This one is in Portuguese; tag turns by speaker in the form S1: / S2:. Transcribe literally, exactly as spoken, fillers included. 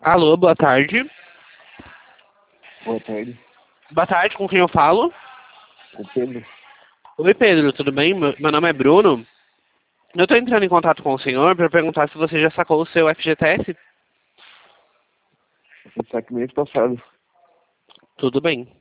S1: Alô, boa tarde.
S2: Boa tarde.
S1: Boa tarde, com quem eu falo?
S2: O Pedro.
S1: Oi, Pedro, tudo bem? Meu meu nome é Bruno. Eu estou entrando em contato com o senhor para perguntar se você já sacou o seu F G T S.
S2: Eu saquei mês passado.
S1: Tudo bem.